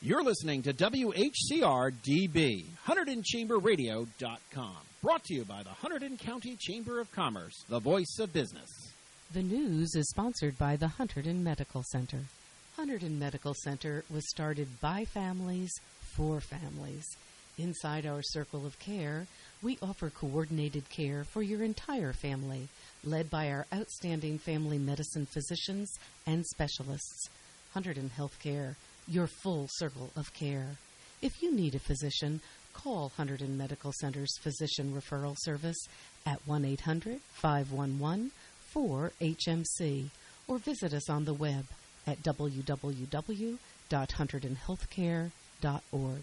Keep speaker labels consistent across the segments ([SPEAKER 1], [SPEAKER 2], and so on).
[SPEAKER 1] You're listening to WHCR-DB, HunterdonChamberRadio.com. Brought to you by the Hunterdon County Chamber of Commerce, the voice of business.
[SPEAKER 2] The news is sponsored by the Hunterdon Medical Center. Hunterdon Medical Center was started by families for families. Inside our circle of care, we offer coordinated care for your entire family, led by our outstanding family medicine physicians and specialists. Hunterdon Healthcare, your full circle of care. If you need a physician, call Hunterdon Medical Center's Physician Referral Service at 1-800-511-4HMC or visit us on the web at www.hunterdonhealthcare.org.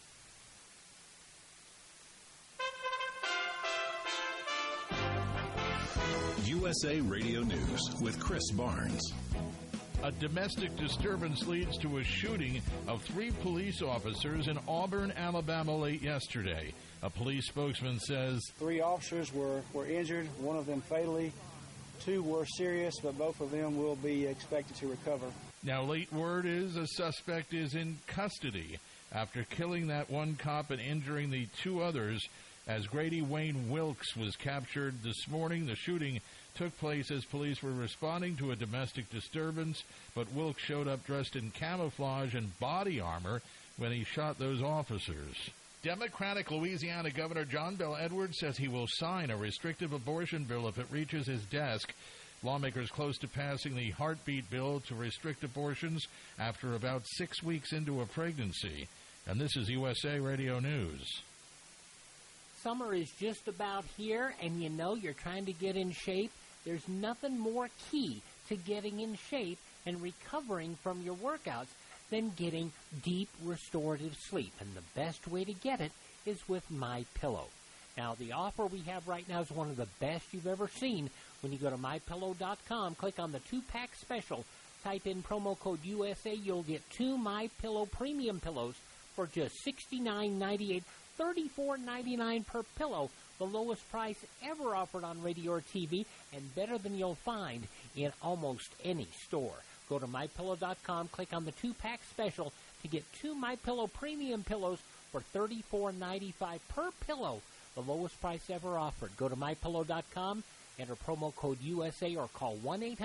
[SPEAKER 3] USA Radio News with Chris Barnes.
[SPEAKER 4] A domestic disturbance leads to a shooting of 3 police officers in Auburn, Alabama late yesterday. A police spokesman says
[SPEAKER 5] 3 officers were injured, one of them fatally. 2 were serious, but both of them will be expected to recover.
[SPEAKER 4] Now, late word is a suspect is in custody after killing that one cop and injuring the 2 others. As Grady Wayne Wilkes was captured this morning, the shooting took place as police were responding to a domestic disturbance, but Wilkes showed up dressed in camouflage and body armor when he shot those officers. Democratic Louisiana Governor John Bel Edwards says he will sign a restrictive abortion bill if it reaches his desk. Lawmakers close to passing the heartbeat bill to restrict abortions after about 6 weeks into a pregnancy. And this is USA Radio News.
[SPEAKER 6] Summer is just about here, and you know you're trying to get in shape. There's nothing more key to getting in shape and recovering from your workouts than getting deep restorative sleep. And the best way to get it is with MyPillow. Now, the offer we have right now is one of the best you've ever seen. When you go to MyPillow.com, click on the 2-pack special, type in promo code USA, you'll get 2 MyPillow premium pillows for just $69.98. $34.99 per pillow, the lowest price ever offered on radio or TV, and better than you'll find in almost any store. Go to MyPillow.com, click on the 2-pack special to get 2 MyPillow premium pillows for $34.95 per pillow, the lowest price ever offered. Go to MyPillow.com, enter promo code USA, or call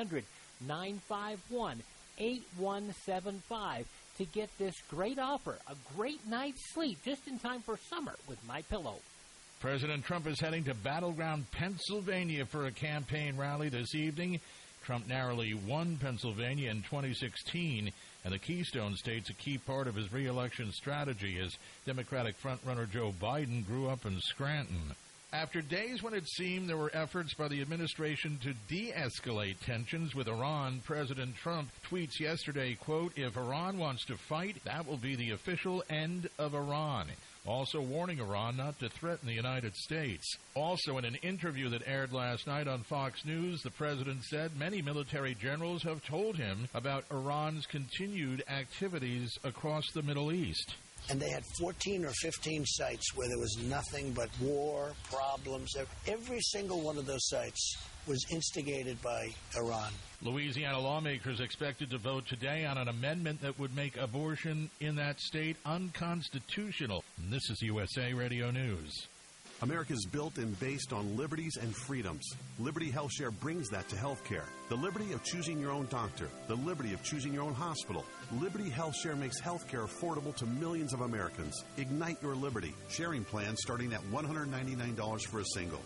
[SPEAKER 6] 1-800-951-8175. to get this great offer, a great night's sleep just in time for summer with MyPillow.
[SPEAKER 4] President Trump is heading to battleground Pennsylvania for a campaign rally this evening. Trump narrowly won Pennsylvania in 2016, and the Keystone State's a key part of his re-election strategy as Democratic frontrunner Joe Biden grew up in Scranton. After days when it seemed there were efforts by the administration to de-escalate tensions with Iran, President Trump tweets yesterday, quote, "If Iran wants to fight, that will be the official end of Iran," also warning Iran not to threaten the United States. Also, in an interview that aired last night on Fox News, the president said many military generals have told him about Iran's continued activities across the Middle East.
[SPEAKER 7] And they had 14 or 15 sites where there was nothing but war, problems. Every single one of those sites was instigated by Iran.
[SPEAKER 4] Louisiana lawmakers expected to vote today on an amendment that would make abortion in that state unconstitutional. And this is USA Radio News.
[SPEAKER 8] America is built and based on liberties and freedoms. Liberty HealthShare brings that to healthcare. The liberty of choosing your own doctor. The liberty of choosing your own hospital. Liberty HealthShare makes healthcare affordable to millions of Americans. Ignite your liberty. Sharing plans starting at $199 for a single,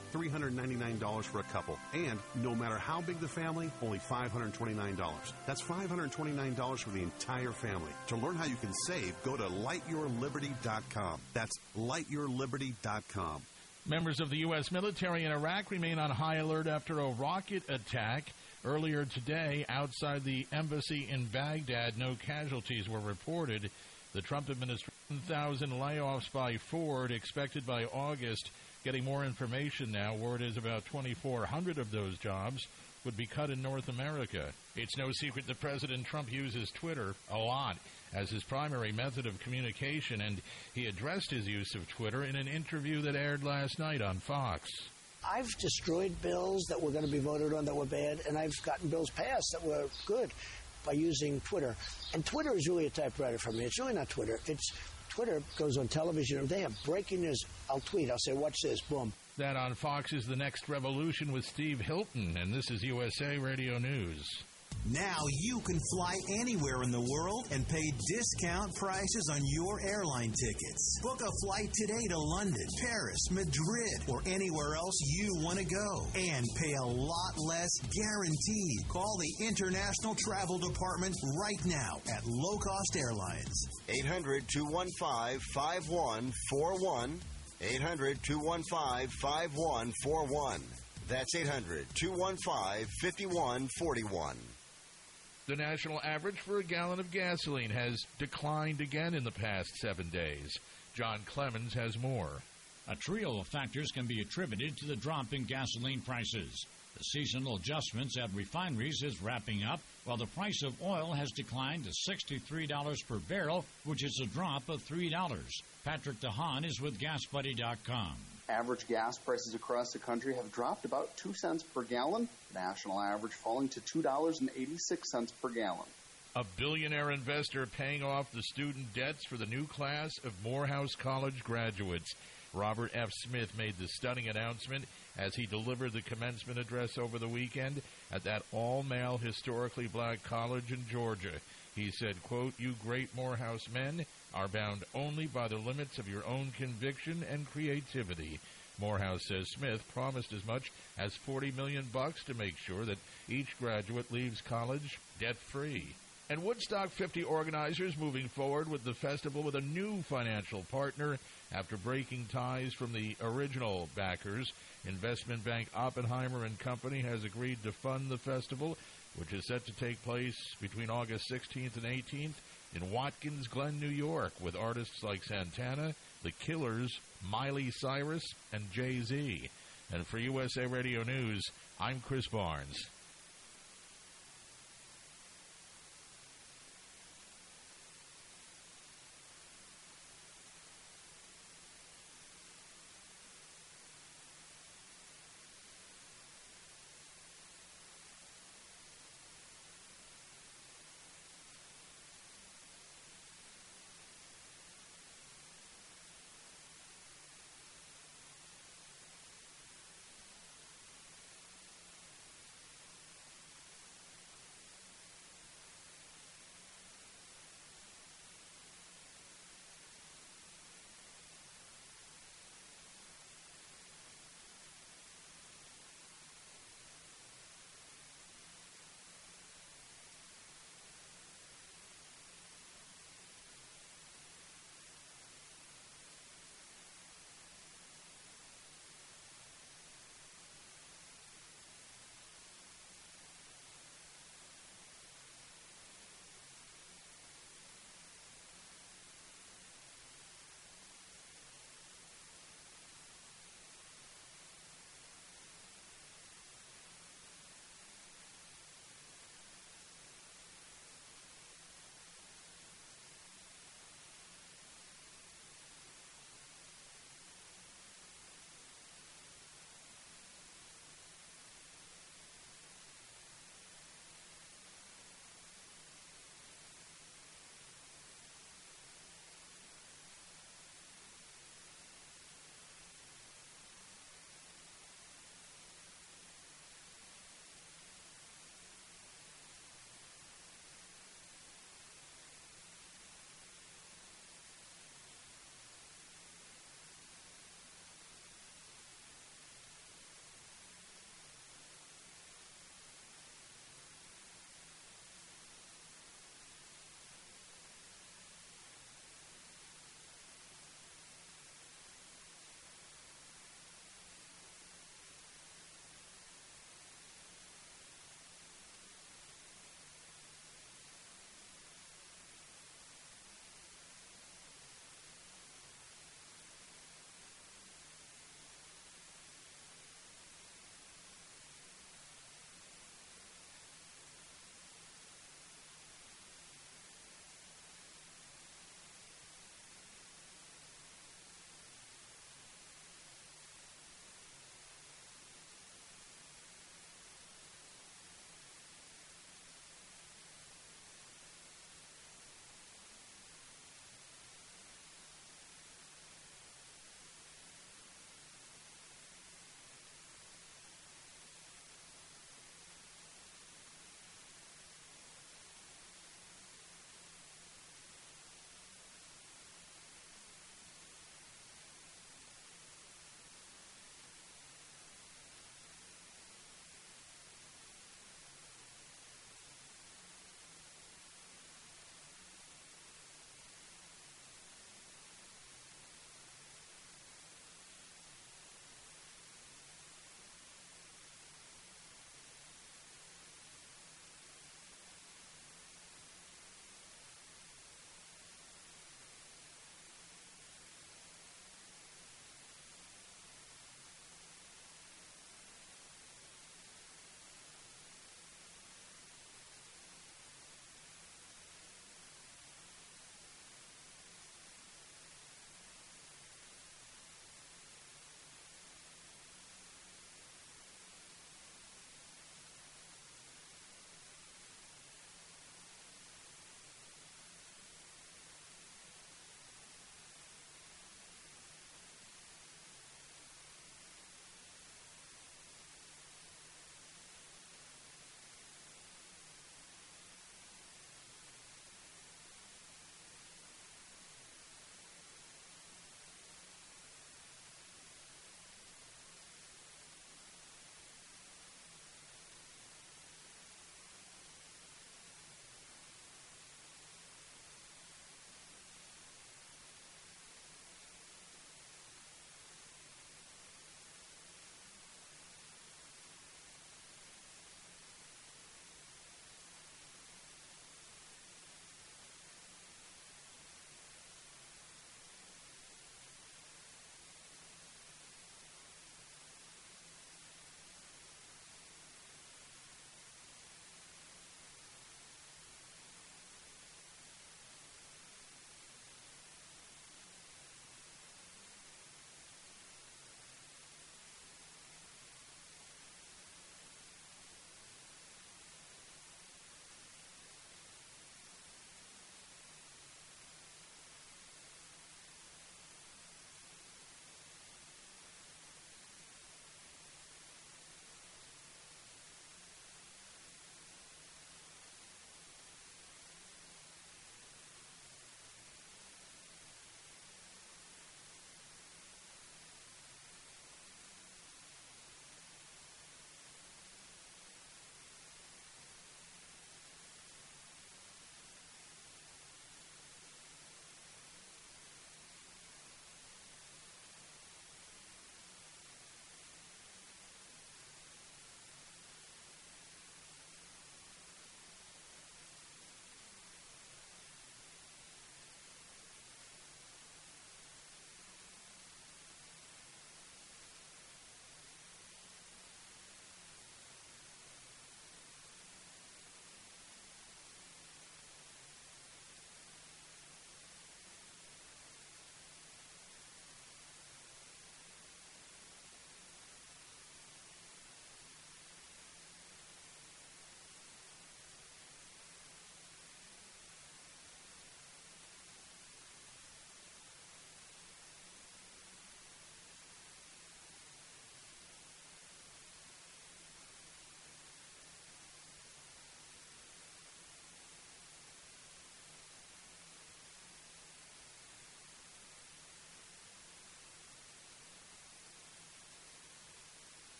[SPEAKER 8] $399 for a couple, and no matter how big the family, only $529. That's $529 for the entire family. To learn how you can save, go to lightyourliberty.com. That's lightyourliberty.com.
[SPEAKER 4] Members of the U.S. military in Iraq remain on high alert after a rocket attack. Earlier today, outside the embassy in Baghdad, no casualties were reported. The Trump administration, 1,000 layoffs by Ford expected by August. Getting more information now. Word is about 2,400 of those jobs would be cut in North America. It's no secret that President Trump uses Twitter a lot as his primary method of communication, and he addressed his use of Twitter in an interview that aired last night on Fox.
[SPEAKER 7] I've destroyed bills that were going to be voted on that were bad, and I've gotten bills passed that were good. by using Twitter. And Twitter is really a typewriter for me. It's really not Twitter. Twitter goes on television, and they have breaking news. I'll tweet. I'll say, watch this. Boom.
[SPEAKER 4] That on Fox is The Next Revolution with Steve Hilton, and this is USA Radio News.
[SPEAKER 9] Now you can fly anywhere in the world and pay discount prices on your airline tickets. Book a flight today to London, Paris, Madrid, or anywhere else you want to go. And pay a lot less guaranteed. Call the International Travel Department right now at Low Cost Airlines.
[SPEAKER 10] 800-215-5141. 800-215-5141. That's 800-215-5141.
[SPEAKER 4] The national average for a gallon of gasoline has declined again in the past 7 days. John Clemens has more.
[SPEAKER 11] A trio of factors can be attributed to the drop in gasoline prices. The seasonal adjustments at refineries is wrapping up, while the price of oil has declined to $63 per barrel, which is a drop of $3. Patrick DeHaan is with GasBuddy.com.
[SPEAKER 12] Average gas prices across the country have dropped about 2 cents per gallon, national average falling to $2.86 per gallon.
[SPEAKER 4] A billionaire investor paying off the student debts for the new class of Morehouse College graduates. Robert F. Smith made the stunning announcement as he delivered the commencement address over the weekend at that all-male, historically black college in Georgia. He said, quote, "You great Morehouse men are bound only by the limits of your own conviction and creativity." Morehouse says Smith promised as much as $40 million to make sure that each graduate leaves college debt-free. And Woodstock 50 organizers moving forward with the festival with a new financial partner after breaking ties from the original backers. Investment bank Oppenheimer & Company has agreed to fund the festival, which is set to take place between August 16th and 18th in Watkins Glen, New York, with artists like Santana, The Killers, Miley Cyrus, and Jay-Z. And for USA Radio News, I'm Chris Barnes.